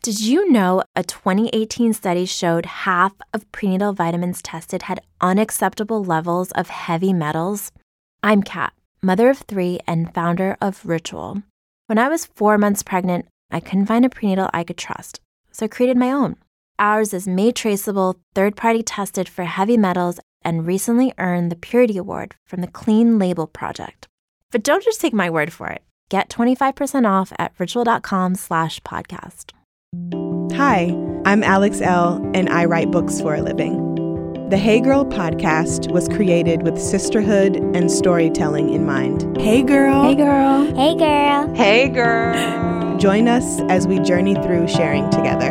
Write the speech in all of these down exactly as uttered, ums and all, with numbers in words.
Did you know a twenty eighteen study showed half of prenatal vitamins tested had unacceptable levels of heavy metals? I'm Kat, mother of three and founder of Ritual. When I was four months pregnant, I couldn't find a prenatal I could trust, so I created my own. Ours is made traceable, third-party tested for heavy metals, and recently earned the Purity Award from the Clean Label Project. But don't just take my word for it. Get twenty-five percent off at ritual.com slash podcast. Hi, I'm Alex Elle, and I write books for a living. The Hey Girl podcast was created with sisterhood and storytelling in mind. Hey girl. Hey girl. Hey girl. Hey girl. Join us as we journey through sharing together.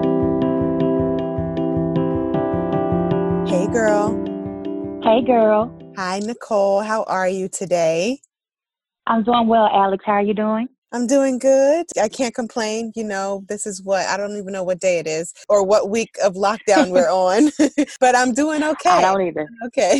Hey girl. Hey girl. Hi Nicole, how are you today? I'm doing well, Alex. How are you doing? I'm doing good. I can't complain. You know, this is what, I don't even know what day it is or what week of lockdown we're on, but I'm doing okay. I don't either. Okay.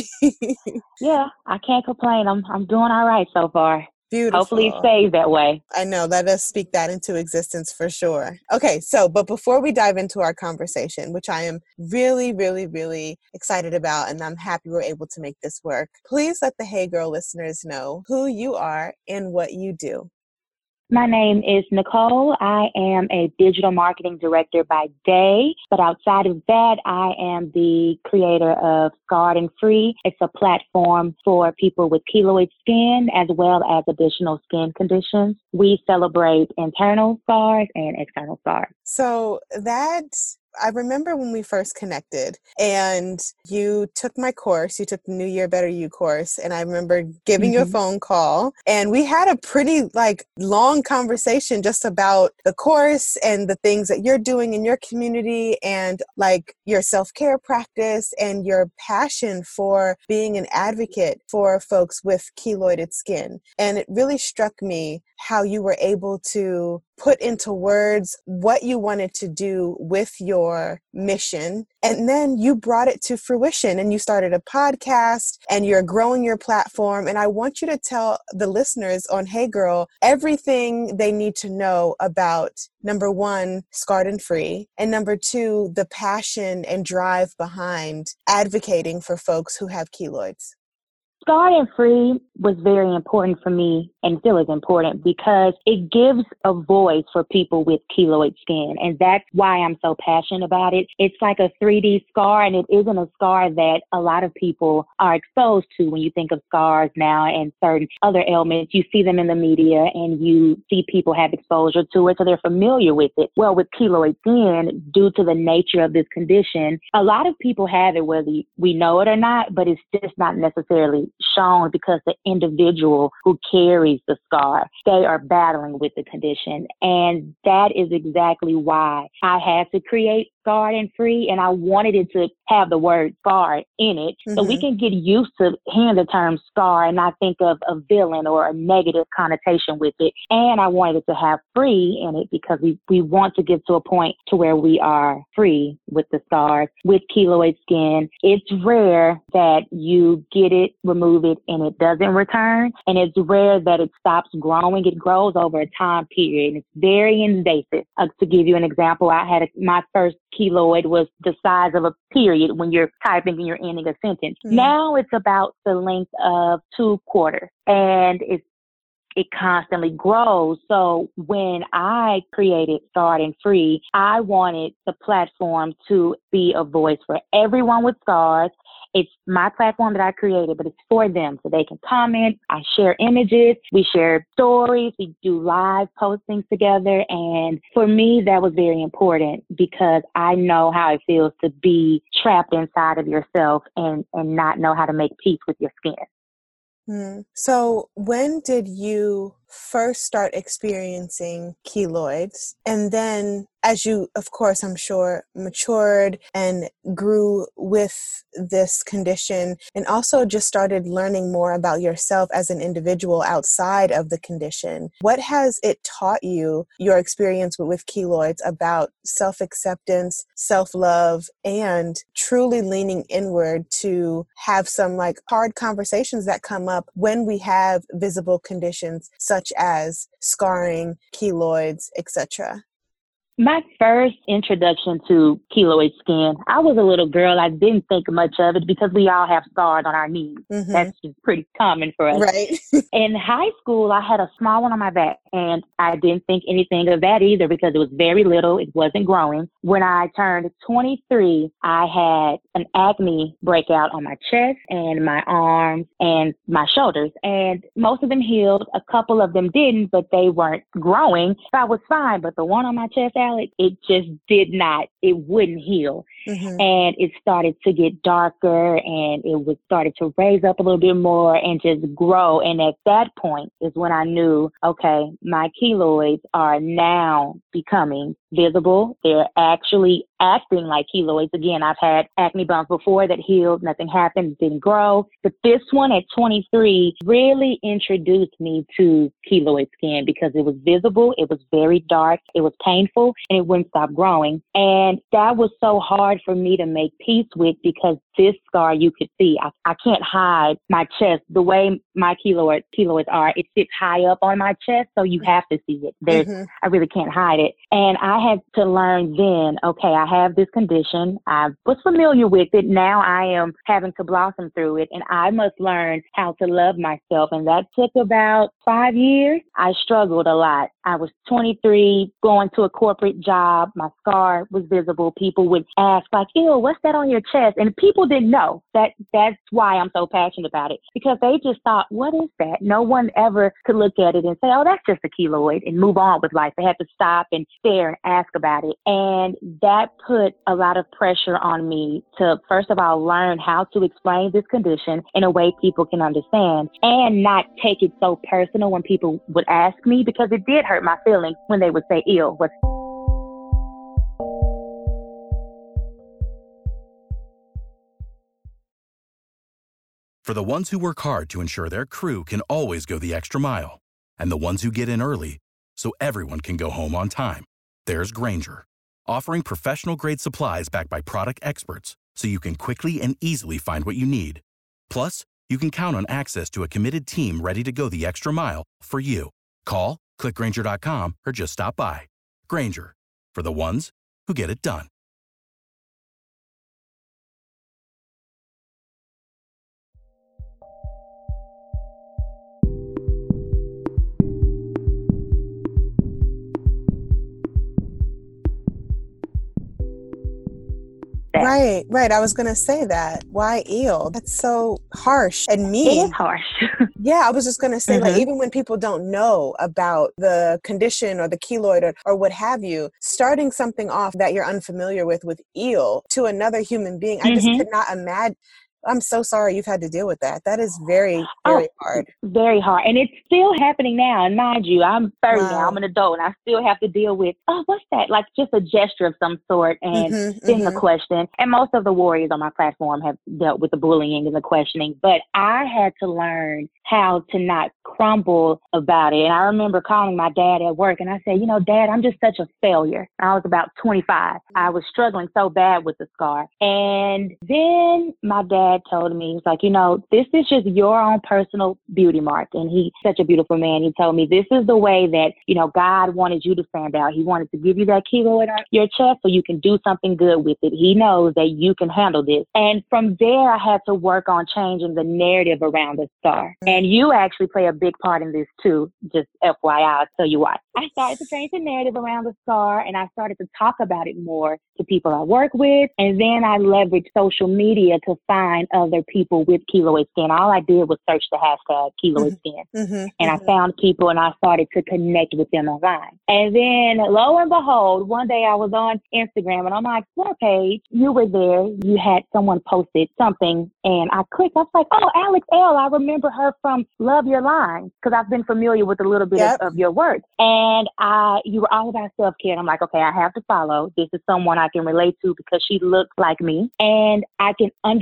Yeah, I can't complain. I'm I'm doing all right so far. Beautiful. Hopefully it stays that way. I know, let us speak that into existence for sure. Okay, so, but before we dive into our conversation, which I am really, really, really excited about, and I'm happy we're able to make this work, please let the Hey Girl listeners know who you are and what you do. My name is Nicole. I am a digital marketing director by day, but outside of that, I am the creator of Scarred and Free. It's a platform for people with keloid skin as well as additional skin conditions. We celebrate internal scars and external scars. So that, I remember when we first connected and you took my course, you took the New Year Better You course, and I remember giving mm-hmm. you a phone call and we had a pretty like long conversation just about the course and the things that you're doing in your community and like your self-care practice and your passion for being an advocate for folks with keloided skin. And it really struck me how you were able to put into words what you wanted to do with your mission. And then you brought it to fruition and you started a podcast and you're growing your platform. And I want you to tell the listeners on Hey Girl everything they need to know about, number one, Scarred and Free, and number two, the passion and drive behind advocating for folks who have keloids. Scarred and Free was very important for me and still is important because it gives a voice for people with keloid skin. And that's why I'm so passionate about it. It's like a three D scar, and it isn't a scar that a lot of people are exposed to when you think of scars now and certain other ailments. You see them in the media and you see people have exposure to it, so they're familiar with it. Well, with keloid skin, due to the nature of this condition, a lot of people have it whether we know it or not, but it's just not necessarily shown because the individual who carries the scar, they are battling with the condition. And that is exactly why I had to create Scarred and Free, and I wanted it to have the word scar in it mm-hmm. so we can get used to hearing the term scar and not think of a villain or a negative connotation with it. And I wanted it to have free in it because we, we want to get to a point to where we are free with the scars. With keloid skin, it's rare that you get it, remove it, and it doesn't return. And it's rare that it stops growing. It grows over a time period. And it's very invasive. Uh, to give you an example, I had a, my first keloid was the size of a period when you're typing and you're ending a sentence. Mm. Now it's about the length of two quarters, and it's it constantly grows. So when I created Scarred and Free, I wanted the platform to be a voice for everyone with scars. It's my platform that I created, but it's for them so they can comment. I share images. We share stories. We do live postings together. And for me, that was very important because I know how it feels to be trapped inside of yourself and, and not know how to make peace with your skin. Hmm. So when did you first start experiencing keloids? And then as you, of course, I'm sure, matured and grew with this condition and also just started learning more about yourself as an individual outside of the condition, what has it taught you, your experience with, with keloids, about self-acceptance, self-love, and truly leaning inward to have some like hard conversations that come up when we have visible conditions such as scarring, keloids, et cetera? My first introduction to keloid skin, I was a little girl. I didn't think much of it because we all have scars on our knees. Mm-hmm. That's just pretty common for us. Right. In high school, I had a small one on my back, and I didn't think anything of that either because it was very little. It wasn't growing. When I turned twenty-three, I had an acne breakout on my chest and my arms and my shoulders, and most of them healed. A couple of them didn't, but they weren't growing. I was fine, but the one on my chest, Alex, it just did not. It wouldn't heal. Mm-hmm. And it started to get darker, and it was started to raise up a little bit more and just grow. And at that point is when I knew, okay, my keloids are now becoming visible. They're actually acting like keloids. Again, I've had acne bumps before that healed. Nothing happened, didn't grow. But this one at twenty-three really introduced me to keloid skin because it was visible. It was very dark. It was painful, and it wouldn't stop growing. And that was so hard for me to make peace with because this scar you could see. I, I can't hide my chest the way my keloid, keloids are. It sits high up on my chest, so you have to see it. There's, mm-hmm. I really can't hide it. And I had to learn then, okay, I have this condition. I was familiar with it. Now I am having to blossom through it, and I must learn how to love myself. And that took about five years. I struggled a lot. I was twenty-three, going to a corporate job. My scar was visible. People would ask, like, ew, what's that on your chest? And people didn't know. That That's why I'm so passionate about it, because they just thought, what is that? No one ever could look at it and say, oh, that's just a keloid, and move on with life. They had to stop and stare and ask about it. And that put a lot of pressure on me to, first of all, learn how to explain this condition in a way people can understand and not take it so personal when people would ask me, because it did hurt my feelings when they would say, ew, what's For the ones who work hard to ensure their crew can always go the extra mile, and the ones who get in early so everyone can go home on time, there's Grainger, offering professional-grade supplies backed by product experts so you can quickly and easily find what you need. Plus, you can count on access to a committed team ready to go the extra mile for you. Call, click Grainger dot com, or just stop by. Grainger, for the ones who get it done. Right, right. I was going to say that. Why eel? That's so harsh and mean. It is harsh. Yeah, I was just going to say, mm-hmm. like, even when people don't know about the condition or the keloid or, or what have you, starting something off that you're unfamiliar with, with eel to another human being, mm-hmm. I just could not imagine. I'm so sorry you've had to deal with that. That is very, very oh, hard. Very hard. And it's still happening now. And mind you, I'm thirty wow. now. I'm an adult, and I still have to deal with, oh, what's that? Like just a gesture of some sort, and mm-hmm, then mm-hmm. the question. And most of the warriors on my platform have dealt with the bullying and the questioning. But I had to learn how to not crumble about it. And I remember calling my dad at work, and I said, you know, Dad, I'm just such a failure. I was about twenty-five. I was struggling so bad with the scar. And then my dad told me, he's like, you know, this is just your own personal beauty mark. And he's such a beautiful man. He told me this is the way that, you know, God wanted you to stand out. He wanted to give you that keloid on your chest so you can do something good with it. He knows that you can handle this. And from there, I had to work on changing the narrative around the scar. And you actually play a big part in this too. Just F Y I, I'll tell you why. I started to change the narrative around the scar, and I started to talk about it more to people I work with. And then I leveraged social media to find other people with keloid skin. All I did was search the hashtag keloid skin. Mm-hmm, and mm-hmm. I found people, and I started to connect with them online. And then lo and behold, one day I was on Instagram, and on my Explore page, you were there. You had someone posted something, and I clicked. I was like, oh, Alex L. I remember her from Love Your Line, because I've been familiar with a little bit yep. of, of your work. And I, you were all about self-care. And I'm like, okay, I have to follow. This is someone I can relate to because she looks like me, and I can understand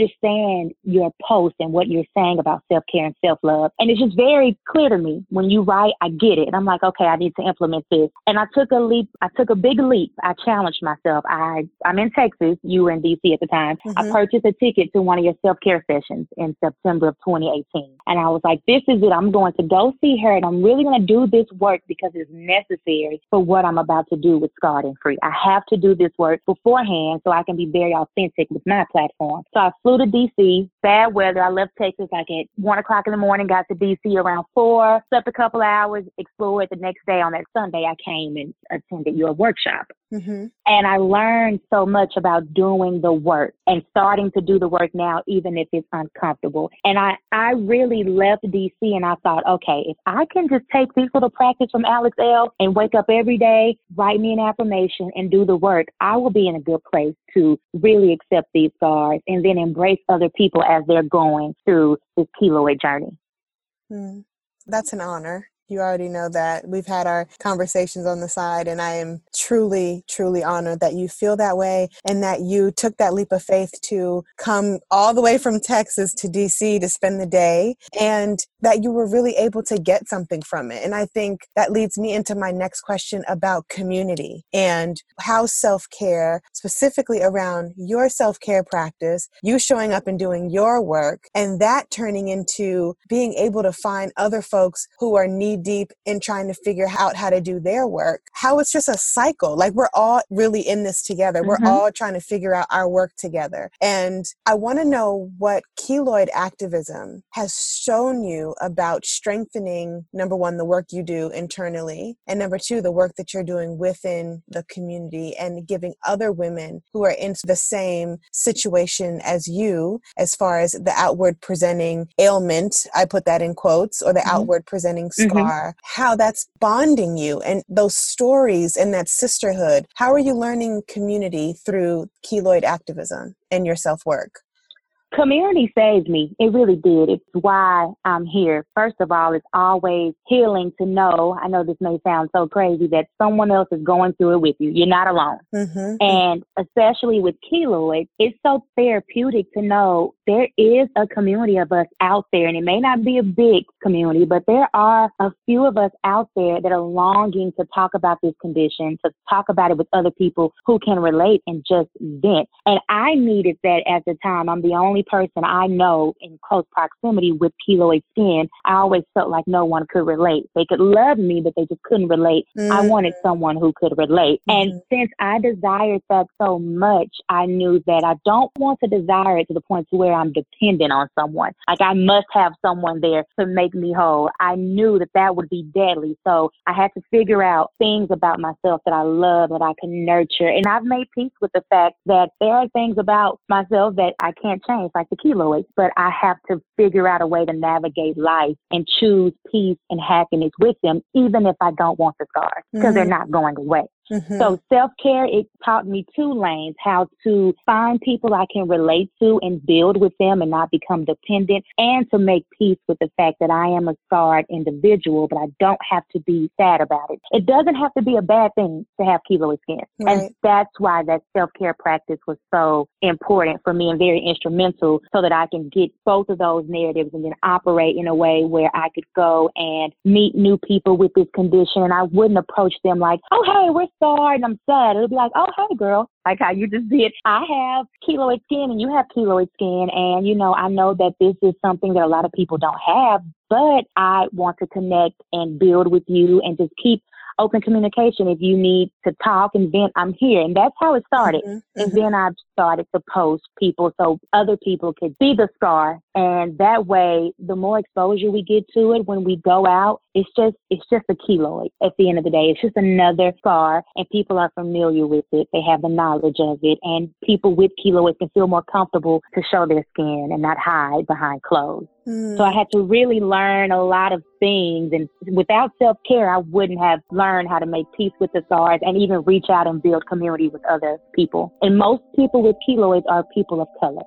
understand your post and what you're saying about self-care and self-love. And it's just very clear to me when you write, I get it. And I'm like, okay, I need to implement this. And I took a leap. I took a big leap. I challenged myself. I, I'm in Texas. You were in D C at the time. Mm-hmm. I purchased a ticket to one of your self-care sessions in September of twenty eighteen. And I was like, this is it. I'm going to go see her, and I'm really going to do this work because it's necessary for what I'm about to do with Scarred and Free. I have to do this work beforehand so I can be very authentic with my platform. So I flew to D C, bad weather. I left Texas like at one o'clock in the morning, got to D C around four, slept a couple hours, explored. The next day on that Sunday, I came and attended your workshop. Mm-hmm. And I learned so much about doing the work and starting to do the work now, even if it's uncomfortable. And I, I really left D C and I thought, okay, if I can just take this little practice from Alex Elle and wake up every day, write me an affirmation and do the work, I will be in a good place to really accept these scars and then embrace other people as they're going through this keloid journey. Mm, that's an honor. You already know that. We've had our conversations on the side, and I am truly, truly honored that you feel that way and that you took that leap of faith to come all the way from Texas to D C to spend the day, and that you were really able to get something from it. And I think that leads me into my next question about community and how self-care, specifically around your self-care practice, you showing up and doing your work, and that turning into being able to find other folks who are needing deep in trying to figure out how to do their work, how it's just a cycle. Like we're all really in this together. Mm-hmm. We're all trying to figure out our work together. And I want to know what keloid activism has shown you about strengthening, number one, the work you do internally, and number two, the work that you're doing within the community and giving other women who are in the same situation as you, as far as the outward presenting ailment, I put that in quotes, or the mm-hmm. outward presenting scar. Mm-hmm. How that's bonding you and those stories and that sisterhood. How are you learning community through keloid activism and your self-work? Community saved me. It really did. It's why I'm here. First of all, it's always healing to know, I know this may sound so crazy, that someone else is going through it with you. You're not alone. Mm-hmm. And especially with keloid, it's so therapeutic to know there is a community of us out there. And it may not be a big community, but there are a few of us out there that are longing to talk about this condition, to talk about it with other people who can relate and just vent. And I needed that at the time. I'm the only person I know in close proximity with keloid skin. I always felt like no one could relate. They could love me, but they just couldn't relate. Mm-hmm. I wanted someone who could relate. Mm-hmm. And since I desired that so much, I knew that I don't want to desire it to the point to where I'm dependent on someone. Like I must have someone there to make me whole. I knew that that would be deadly. So I had to figure out things about myself that I love, that I can nurture. And I've made peace with the fact that there are things about myself that I can't change, like the keloids, but I have to figure out a way to navigate life and choose peace and happiness with them, even if I don't want the scars, because mm-hmm. they're not going away. Mm-hmm. So self-care, it taught me two lanes, how to find people I can relate to and build with them and not become dependent, and to make peace with the fact that I am a scarred individual, but I don't have to be sad about it. It doesn't have to be a bad thing to have keloid skin. Right. And that's why that self-care practice was so important for me and very instrumental, so that I can get both of those narratives and then operate in a way where I could go and meet new people with this condition. And I wouldn't approach them like, oh, hey, we're scarred and I'm sad. It'll be like, oh, hey, girl, like how you just did. I have keloid skin and you have keloid skin. And, you know, I know that this is something that a lot of people don't have, but I want to connect and build with you and just keep open communication. If you need to talk and vent, I'm here. And that's how it started. Mm-hmm, and mm-hmm. then I started to post people so other people could see the scar. And that way, the more exposure we get to it when we go out, it's just it's just a keloid at the end of the day. It's just another scar, and people are familiar with it. They have the knowledge of it. And people with keloids can feel more comfortable to show their skin and not hide behind clothes. Mm. So I had to really learn a lot of things. And without self-care, I wouldn't have learned how to make peace with the scars and even reach out and build community with other people. And most people with keloids are people of color.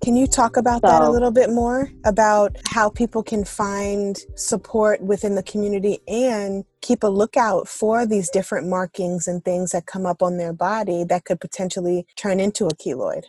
Can you talk about So, that a little bit more, about how people can find support within the community and keep a lookout for these different markings and things that come up on their body that could potentially turn into a keloid?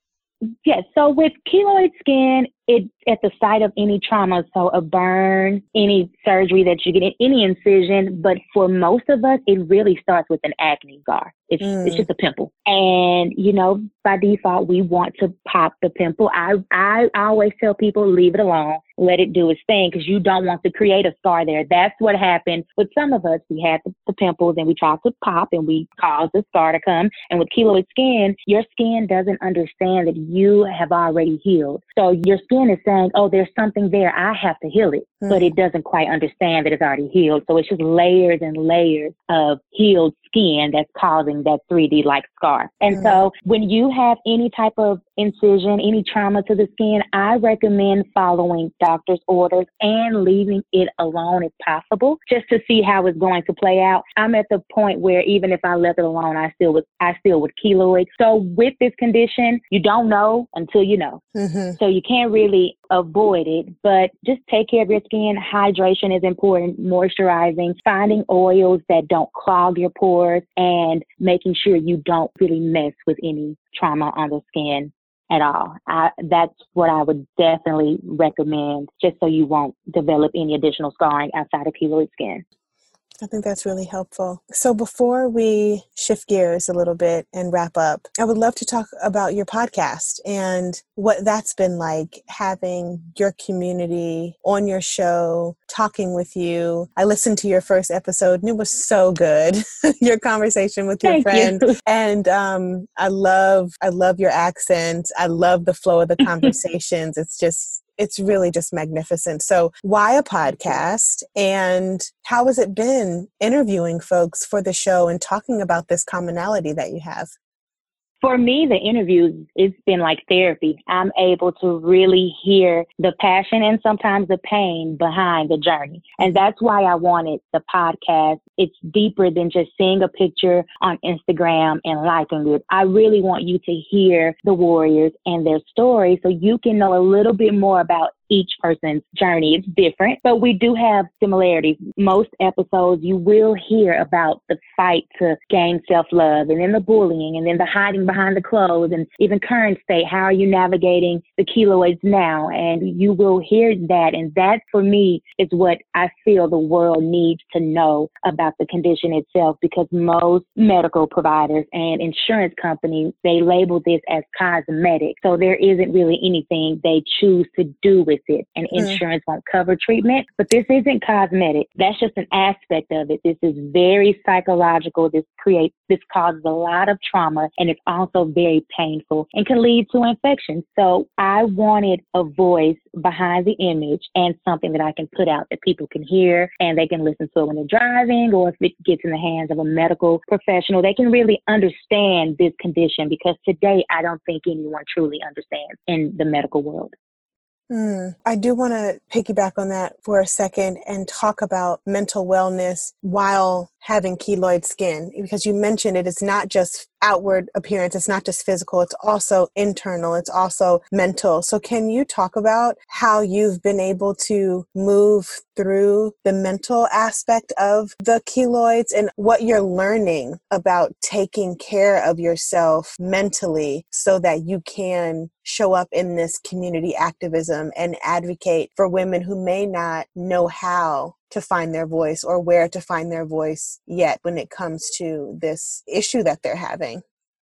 yes, so with keloid skin, it at the site of any trauma, so a burn, any surgery that you get, any incision, but for most of us, it really starts with an acne scar. It's, mm. it's just a pimple. And, you know, by default, we want to pop the pimple. I, I always tell people, leave it alone. Let it do its thing, because you don't want to create a scar there. That's what happened with some of us. We had the, the pimples and we tried to pop and we caused the scar to come. And with keloid skin, your skin doesn't understand that you have already healed. So your skin is saying, oh, there's something there. I have to heal it. Mm. But it doesn't quite understand that it's already healed. So it's just layers and layers of healed skin that's causing that three D like scar. And mm. so when you have any type of incision, any trauma to the skin, I recommend following doctor's orders and leaving it alone if possible, just to see how it's going to play out. I'm at the point where even if I left it alone, I still would, I still would keloid. So with this condition, you don't know until you know. Mm-hmm. So you can't really avoid it, but just take care of your skin. Hydration is important, moisturizing, finding oils that don't clog your pores, and making sure you don't really mess with any trauma on the skin at all. I, that's what I would definitely recommend, just so you won't develop any additional scarring outside of keloid skin. I think that's really helpful. So before we shift gears a little bit and wrap up, I would love to talk about your podcast and what that's been like, having your community on your show, talking with you. I listened to your first episode and it was so good. Your conversation with your Thank friend. You. And um, I love, I love your accent. I love the flow of the conversations. It's just, It's really just magnificent. So why a podcast, and how has it been interviewing folks for the show and talking about this commonality that you have? For me, the interviews, it's been like therapy. I'm able to really hear the passion and sometimes the pain behind the journey. And that's why I wanted the podcast. It's deeper than just seeing a picture on Instagram and liking it. I really want you to hear the warriors and their story so you can know a little bit more about each person's journey. It's different, but we do have similarities. Most episodes, you will hear about the fight to gain self-love, and then the bullying, and then the hiding behind the clothes, and even current state. How are you navigating the keloids now? And you will hear that. And that, for me, is what I feel the world needs to know about the condition itself, because most medical providers and insurance companies, they label this as cosmetic. So there isn't really anything they choose to do with it, and insurance mm. won't cover treatment. But this isn't cosmetic. That's just an aspect of it. This is very psychological. This creates, this causes a lot of trauma, and it's also very painful and can lead to infection. So I wanted a voice behind the image and something that I can put out that people can hear and they can listen to it when they're driving, or if it gets in the hands of a medical professional, they can really understand this condition, because today I don't think anyone truly understands in the medical world. Mm, I do want to piggyback on that for a second and talk about mental wellness while having keloid skin, because you mentioned it is not just outward appearance, it's not just physical, it's also internal, it's also mental. So can you talk about how you've been able to move through the mental aspect of the keloids and what you're learning about taking care of yourself mentally so that you can show up in this community activism and advocate for women who may not know how to find their voice or where to find their voice yet when it comes to this issue that they're having?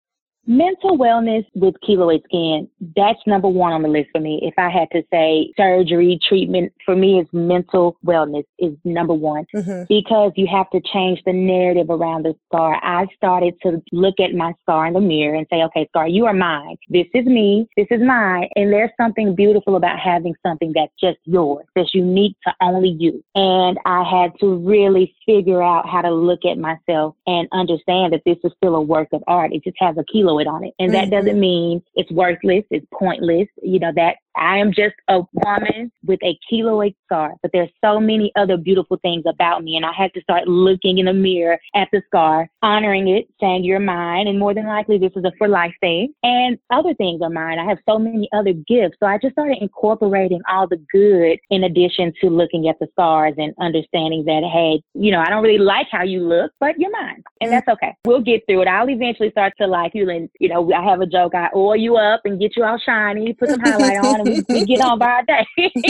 Mental wellness with keloid skin, that's number one on the list for me. If I had to say surgery, treatment, for me is mental wellness is number one, mm-hmm. because you have to change the narrative around the scar. I started to look at my scar in the mirror and say, okay, scar, you are mine. This is me. This is mine. And there's something beautiful about having something that's just yours, that's unique to only you. And I had to really figure out how to look at myself and understand that this is still a work of art. It just has a keloid on it. And that mm-hmm. doesn't mean it's worthless, it's pointless. You know, that I am just a woman with a keloid scar, but there's so many other beautiful things about me. And I had to start looking in the mirror at the scar, honoring it, saying you're mine. And more than likely, this is a for life thing. And other things are mine. I have so many other gifts. So I just started incorporating all the good in addition to looking at the scars and understanding that, hey, you know, I don't really like how you look, but you're mine. And that's okay. We'll get through it. I'll eventually start to like you. And, you know, I have a joke. I oil you up and get you all shiny, put some highlight on, and we, we get on by our day.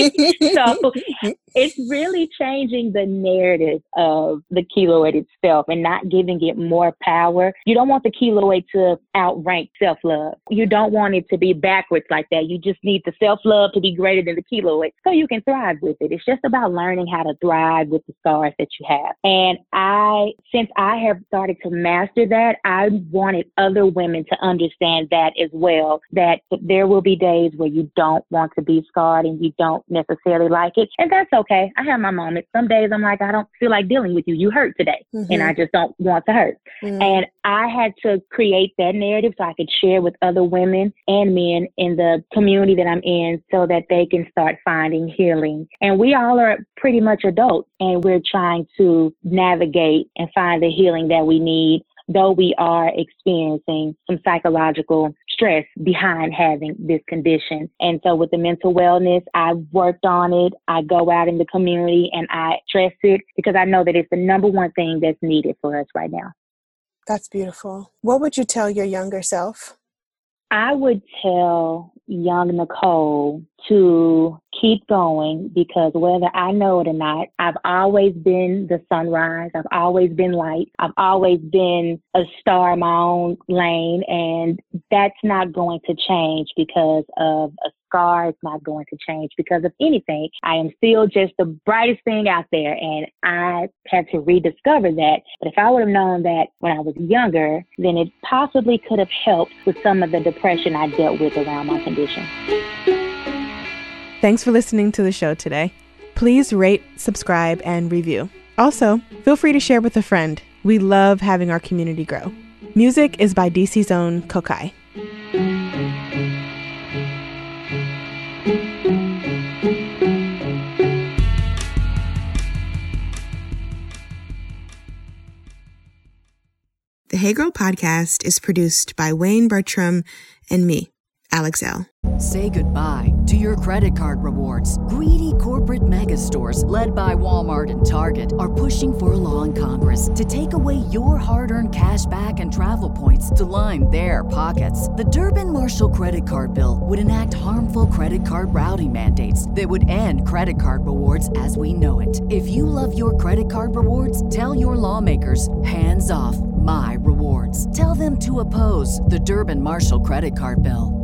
So it's really changing the narrative of the keloid itself and not giving it more power. You don't want the keloid to outrank self-love. You don't want it to be backwards like that. You just need the self-love to be greater than the keloid so you can thrive with it. It's just about learning how to thrive with the scars that you have. And I, since I have started to master that, I wanted other women to understand that as well, that there will be days where you don't want to be scarred and you don't necessarily like it. And that's okay. I have my moments. Some days I'm like, I don't feel like dealing with you. You hurt today. Mm-hmm. And I just don't want to hurt. Mm-hmm. And I had to create that narrative so I could share with other women and men in the community that I'm in so that they can start finding healing. And we all are pretty much adults and we're trying to navigate and find the healing that we need, though we are experiencing some psychological stress behind having this condition. And so with the mental wellness, I've worked on it. I go out in the community and I stress it because I know that it's the number one thing that's needed for us right now. That's beautiful. What would you tell your younger self? I would tell young Nicole to keep going because whether I know it or not, I've always been the sunrise. I've always been light. I've always been a star in my own lane. And that's not going to change because of a scar. It's not going to change because of anything. I am still just the brightest thing out there. And I had to rediscover that. But if I would have known that when I was younger, then it possibly could have helped with some of the depression I dealt with around my condition. Thanks for listening to the show today. Please rate, subscribe, and review. Also, feel free to share with a friend. We love having our community grow. Music is by D C's own Kokai. The Hey Girl podcast is produced by Wayne Bertram and me, Alex L. Say goodbye to your credit card rewards. Greedy corporate mega stores, led by Walmart and Target, are pushing for a law in Congress to take away your hard-earned cash back and travel points to line their pockets. The Durbin-Marshall credit card bill would enact harmful credit card routing mandates that would end credit card rewards as we know it. If you love your credit card rewards, tell your lawmakers, hands off my rewards. Tell them to oppose the Durbin-Marshall credit card bill.